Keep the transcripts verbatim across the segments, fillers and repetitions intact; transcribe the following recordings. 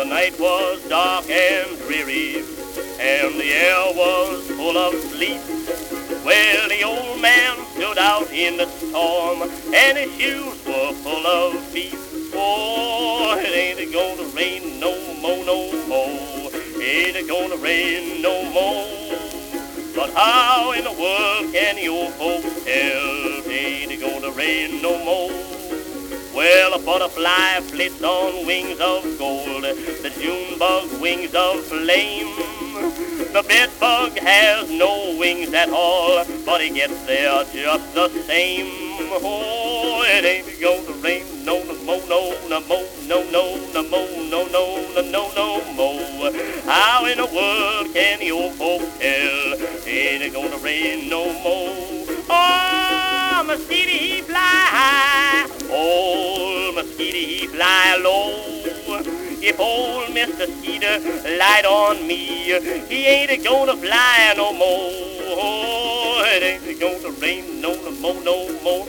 The night was dark and dreary, and the air was full of sleet. Well, the old man stood out in the storm, and his shoes were full of feet. Oh, it ain't gonna rain no more, no more. It ain't gonna rain no more. But how in the world can you folks tell? It ain't gonna rain no more. Well, a butterfly flits on wings of gold, the June bug wings of flame. The bed bug has no wings at all, but he gets there just the same. Oh, it ain't gonna rain no, no, no, no, no, no, no, no, no, no, no, no, no, no more. How in the world can you folks tell? It ain't gonna rain no more. Oh, mosquito he fly high, old mosquito he fly low. If old Mister Skeeter light on me, he ain't gonna fly no more. Oh, it ain't gonna rain no, no more, no more.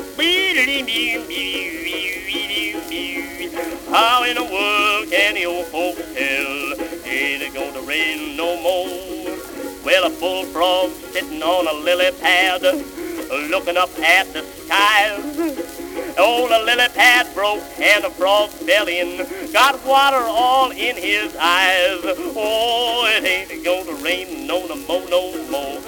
How in the world can you folks tell? Ain't gonna rain no more. Well, a bullfrog sitting on a lily pad, looking up at the skies. Oh, the lily pad broke and the frog fell in, got water all in his eyes. Oh, it ain't gonna rain no, no more, no more.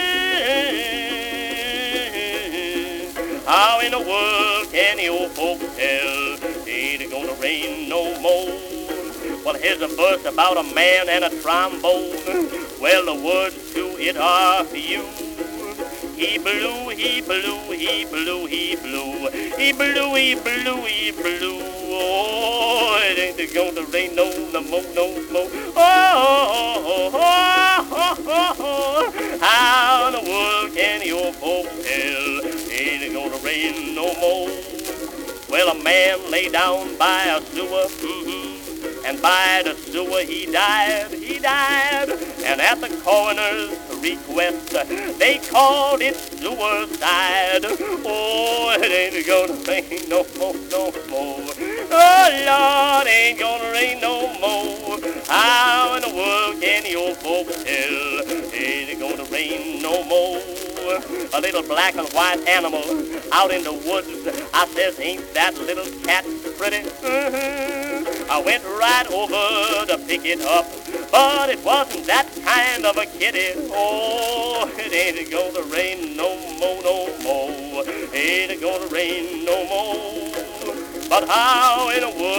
How in the world can you folks tell? Ain't gonna rain no more. Well, here's a verse about a man and a trombone. Well, the words to it are for you. He blew, he blew, he blew, he blew. He blew, he blew, he blew. Oh, it ain't gonna rain no, no more, no more. Oh, oh, oh, oh, oh, oh. How in the world can you folks tell? Ain't gonna rain no more. Well, a man lay down by a sewer, mm-hmm, and by the sewer he died, he died. And at the coroner's request, they called it suicide. Oh, it ain't gonna rain no more, no more. Oh, Lord, ain't gonna rain no more. How in the world can you folks tell? Ain't gonna rain no more. A little black and white animal out in the woods. I says, ain't that little cat pretty? Mm-hmm. I went right over to pick it up, but it wasn't that kind of a kitty. Oh, it ain't gonna rain no more, no more. Ain't gonna rain no more. But how in the world